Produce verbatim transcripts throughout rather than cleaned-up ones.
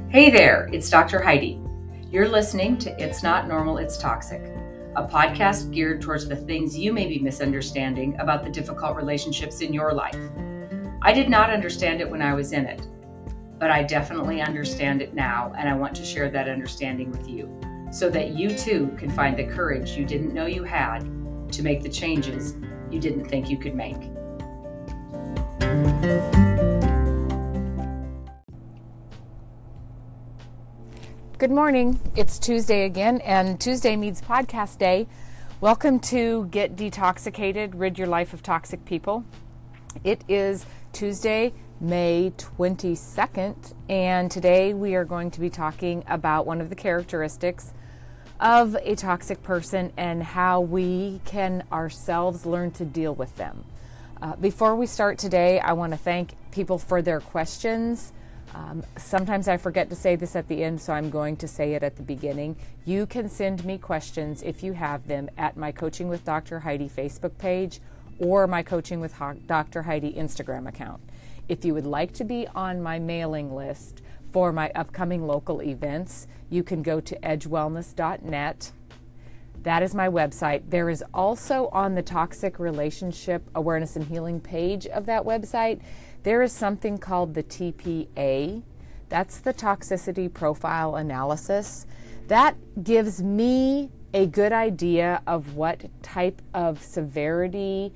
Hey there, it's Doctor Heidi. You're listening to It's Not Normal, It's Toxic, a podcast geared towards the things you may be misunderstanding about the difficult relationships in your life. I did not understand it when I was in it, but I definitely understand it now, and I want to share that understanding with you so that you too can find the courage you didn't know you had to make the changes you didn't think you could make. Good morning. It's Tuesday again, and Tuesday means podcast day. Welcome to Get Detoxicated, Rid Your Life of Toxic People. It is Tuesday, May twenty-second, and today we are going to be talking about one of the characteristics of a toxic person and how we can ourselves learn to deal with them. Uh, before we start today, I want to thank people for their questions. Um, sometimes I forget to say this at the end, so I'm going to say it at the beginning. You can send me questions if you have them at my Coaching with Doctor Heidi Facebook page or my Coaching with Doctor Heidi Instagram account. If you would like to be on my mailing list for my upcoming local events, you can go to edge wellness dot net. That is my website. There is also on the Toxic Relationship Awareness and Healing page of that website, there is something called the T P A. That's the Toxicity Profile Analysis. That gives me a good idea of what type of severity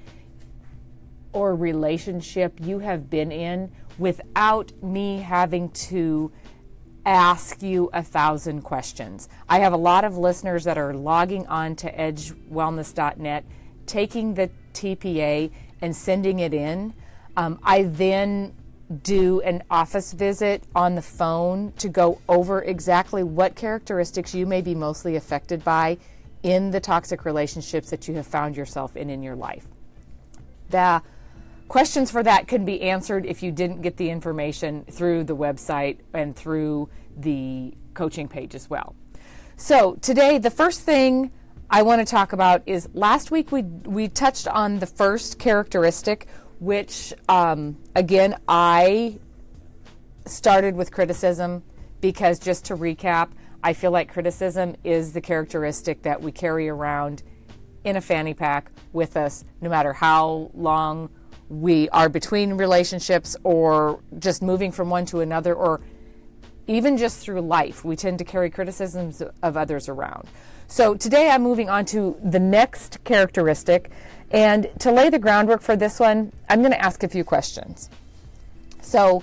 or relationship you have been in without me having to ask you a thousand questions. I have a lot of listeners that are logging on to edge wellness dot net, taking the T P A and sending it in. Um, I then do an office visit on the phone to go over exactly what characteristics you may be mostly affected by in the toxic relationships that you have found yourself in in your life. The questions for that can be answered if you didn't get the information through the website and through the coaching page as well. So today, the first thing I want to talk about is last week we we touched on the first characteristic, which, um, again, I started with criticism because, just to recap, I feel like criticism is the characteristic that we carry around in a fanny pack with us, no matter how long we are between relationships or just moving from one to another, or even just through life. We tend to carry criticisms of others around. So today I'm moving on to the next characteristic. And to lay the groundwork for this one, I'm going to ask a few questions. So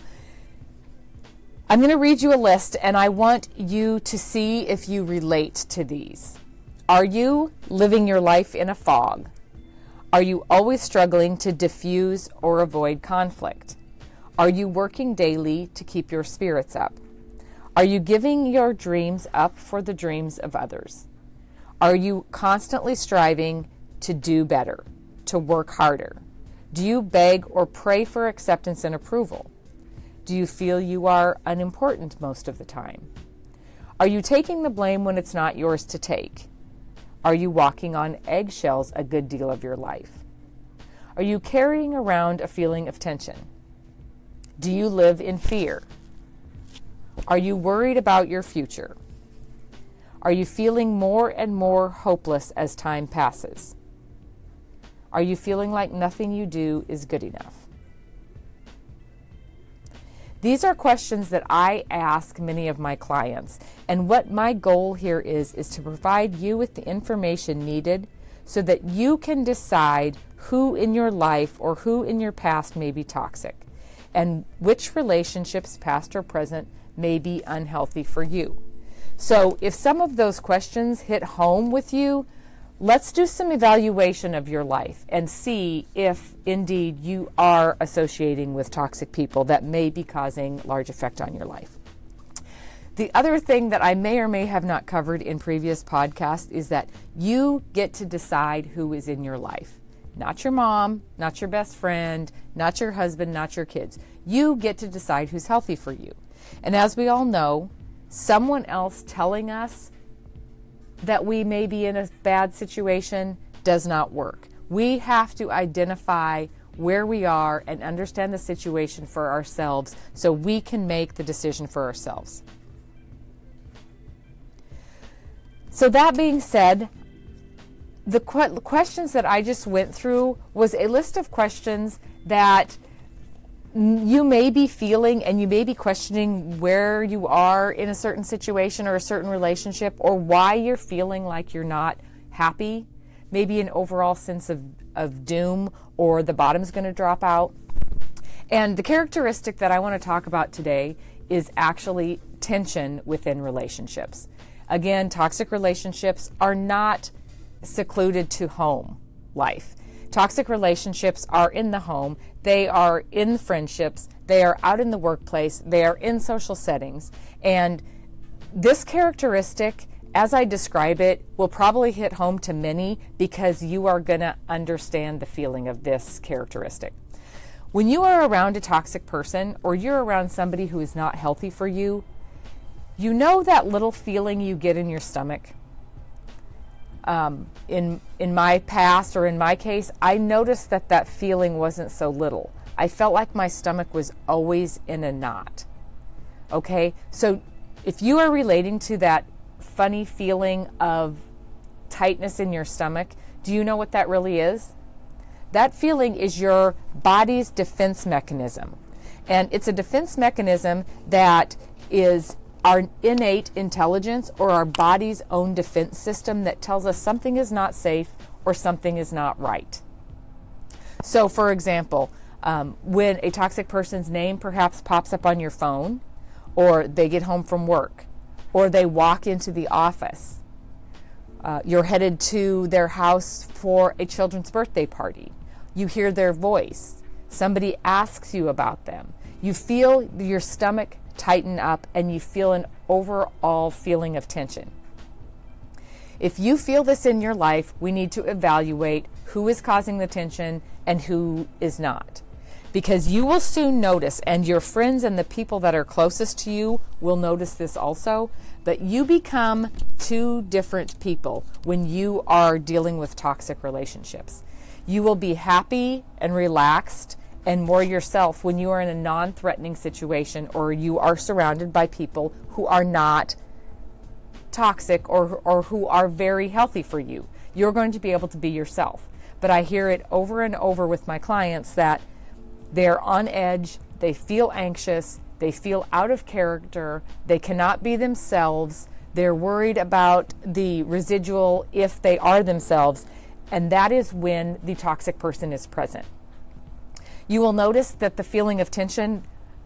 I'm going to read you a list, and I want you to see if you relate to these. Are you living your life in a fog? Are you always struggling to diffuse or avoid conflict? Are you working daily to keep your spirits up? Are you giving your dreams up for the dreams of others? Are you constantly striving to do better, to work harder? Do you beg or pray for acceptance and approval? Do you feel you are unimportant most of the time? Are you taking the blame when it's not yours to take? Are you walking on eggshells a good deal of your life? Are you carrying around a feeling of tension? Do you live in fear? Are you worried about your future? Are you feeling more and more hopeless as time passes? Are you feeling like nothing you do is good enough? These are questions that I ask many of my clients, and what my goal here is, is to provide you with the information needed so that you can decide who in your life or who in your past may be toxic, and which relationships, past or present, may be unhealthy for you. So if some of those questions hit home with you, let's do some evaluation of your life and see if indeed you are associating with toxic people that may be causing large effect on your life. The other thing that I may or may have not covered in previous podcasts is that you get to decide who is in your life. Not your mom, not your best friend, not your husband, not your kids. You get to decide who's healthy for you. And as we all know, someone else telling us that we may be in a bad situation does not work. We have to identify where we are and understand the situation for ourselves so we can make the decision for ourselves. So that being said, the que- questions that I just went through was a list of questions that you may be feeling, and you may be questioning where you are in a certain situation or a certain relationship, or why you're feeling like you're not happy, maybe an overall sense of, of doom, or the bottom's going to drop out. And the characteristic that I want to talk about today is actually tension within relationships. Again, toxic relationships are not secluded to home life. Toxic relationships are in the home, they are in friendships, they are out in the workplace, they are in social settings. And this characteristic, as I describe it, will probably hit home to many because you are going to understand the feeling of this characteristic. When you are around a toxic person, or you're around somebody who is not healthy for you, you know that little feeling you get in your stomach? Um, in in my past, or in my case, I noticed that that feeling wasn't so little. I felt like my stomach was always in a knot. Okay, so if you are relating to that funny feeling of tightness in your stomach, do you know what that really is? That feeling is your body's defense mechanism. And it's a defense mechanism that is our innate intelligence, or our body's own defense system, that tells us something is not safe or something is not right. So, for example, um, when a toxic person's name perhaps pops up on your phone, or they get home from work, or they walk into the office, uh, you're headed to their house for a children's birthday party, you hear their voice, somebody asks you about them, you feel your stomach tighten up, and you feel an overall feeling of tension. If you feel this in your life, we need to evaluate who is causing the tension and who is not. Because you will soon notice, and your friends and the people that are closest to you will notice this also, that you become two different people when you are dealing with toxic relationships. You will be happy and relaxed and more yourself when you are in a non-threatening situation, or you are surrounded by people who are not toxic, or or who are very healthy for you. You're going to be able to be yourself. But I hear it over and over with my clients that they're on edge, they feel anxious, they feel out of character, they cannot be themselves, they're worried about the residual if they are themselves, and that is when the toxic person is present. You will notice that the feeling of tension,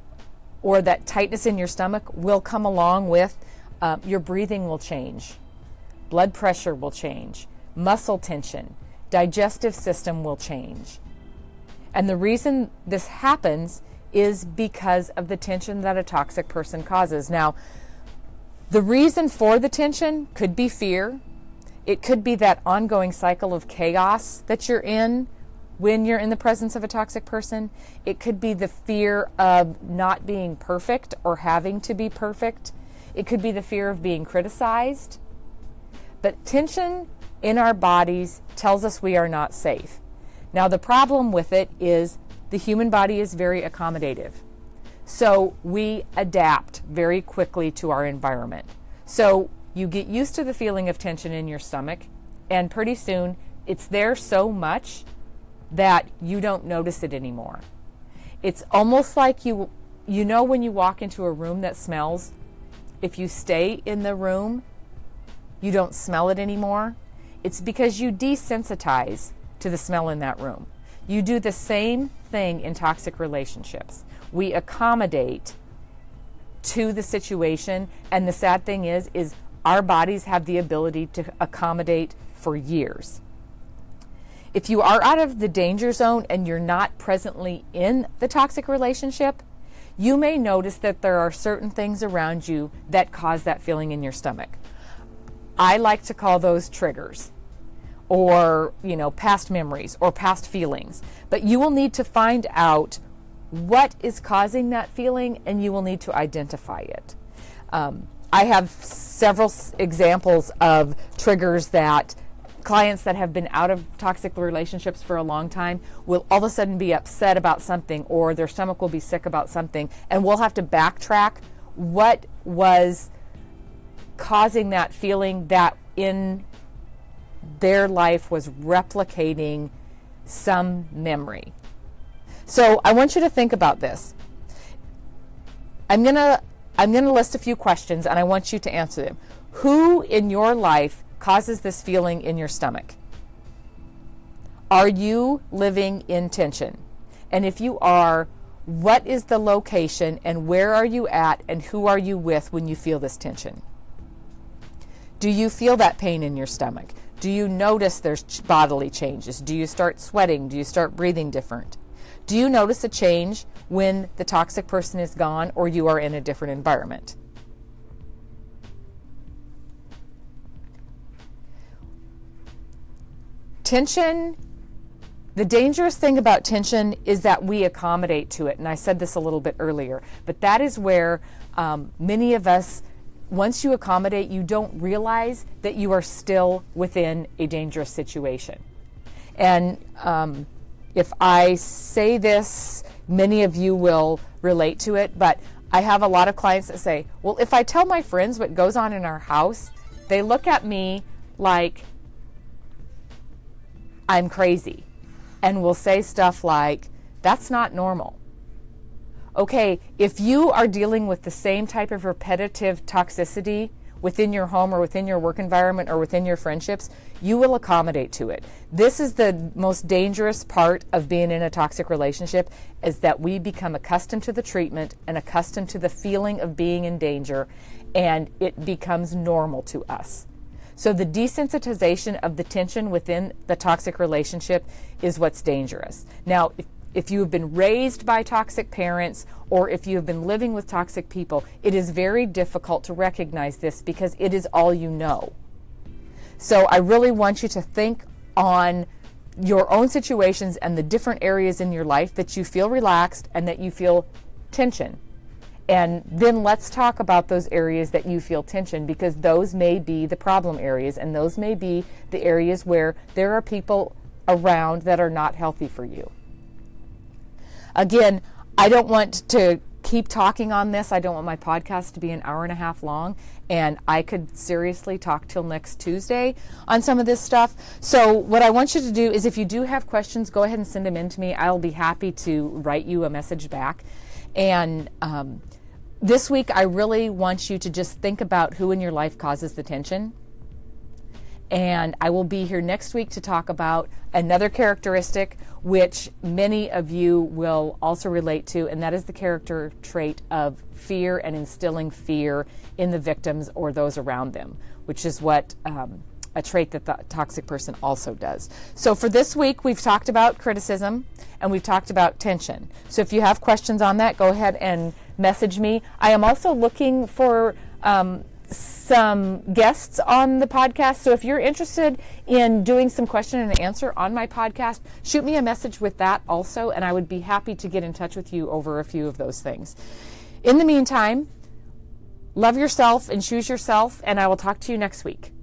or that tightness in your stomach, will come along with uh, your breathing will change, blood pressure will change, muscle tension, digestive system will change. And the reason this happens is because of the tension that a toxic person causes. Now, the reason for the tension could be fear. It could be that ongoing cycle of chaos that you're in when you're in the presence of a toxic person. It could be the fear of not being perfect or having to be perfect. It could be the fear of being criticized. But tension in our bodies tells us we are not safe. Now, the problem with it is the human body is very accommodative. So we adapt very quickly to our environment. So you get used to the feeling of tension in your stomach, and pretty soon it's there so much that you don't notice it anymore. It's almost like you you know when you walk into a room that smells, if you stay in the room, you don't smell it anymore. It's because you desensitize to the smell in that room. You do the same thing in toxic relationships. We accommodate to the situation, and the sad thing is, is our bodies have the ability to accommodate for years. If you are out of the danger zone and you're not presently in the toxic relationship, you may notice that there are certain things around you that cause that feeling in your stomach. I like to call those triggers, or, you know, past memories or past feelings. But you will need to find out what is causing that feeling, and you will need to identify it. Um, I have several examples of triggers that clients that have been out of toxic relationships for a long time will all of a sudden be upset about something, or their stomach will be sick about something, and we'll have to backtrack what was causing that feeling that in their life was replicating some memory. So I want you to think about this. I'm going to I'm going to list a few questions, and I want you to answer them. Who in your life causes this feeling in your stomach? Are you living in tension? And if you are, what is the location and where are you at and who are you with when you feel this tension? Do you feel that pain in your stomach? Do you notice there's bodily changes? Do you start sweating? Do you start breathing different? Do you notice a change when the toxic person is gone or you are in a different environment? Tension, the dangerous thing about tension is that we accommodate to it. And I said this a little bit earlier, but that is where um, many of us, once you accommodate, you don't realize that you are still within a dangerous situation. And um, if I say this, many of you will relate to it, but I have a lot of clients that say, well, if I tell my friends what goes on in our house, they look at me like I'm crazy and will say stuff like, that's not normal. Okay, if you are dealing with the same type of repetitive toxicity within your home or within your work environment or within your friendships, you will accommodate to it. This is the most dangerous part of being in a toxic relationship, is that we become accustomed to the treatment and accustomed to the feeling of being in danger, and it becomes normal to us. So the desensitization of the tension within the toxic relationship is what's dangerous. Now, if If you have been raised by toxic parents or if you have been living with toxic people, it is very difficult to recognize this because it is all you know. So I really want you to think on your own situations and the different areas in your life that you feel relaxed and that you feel tension. And then let's talk about those areas that you feel tension, because those may be the problem areas and those may be the areas where there are people around that are not healthy for you. Again, I don't want to keep talking on this. I don't want my podcast to be an hour and a half long, and I could seriously talk till next Tuesday on some of this stuff. So what I want you to do is, if you do have questions, go ahead and send them in to me. I'll be happy to write you a message back. And um, this week, I really want you to just think about who in your life causes the tension. And I will be here next week to talk about another characteristic which many of you will also relate to, and that is the character trait of fear and instilling fear in the victims or those around them, which is what um, a trait that the toxic person also does. So for this week, we've talked about criticism and we've talked about tension. So if you have questions on that, go ahead and message me. I am also looking for um, some guests on the podcast. So if you're interested in doing some question and answer on my podcast, shoot me a message with that also, and I would be happy to get in touch with you over a few of those things. In the meantime, love yourself and choose yourself, and I will talk to you next week.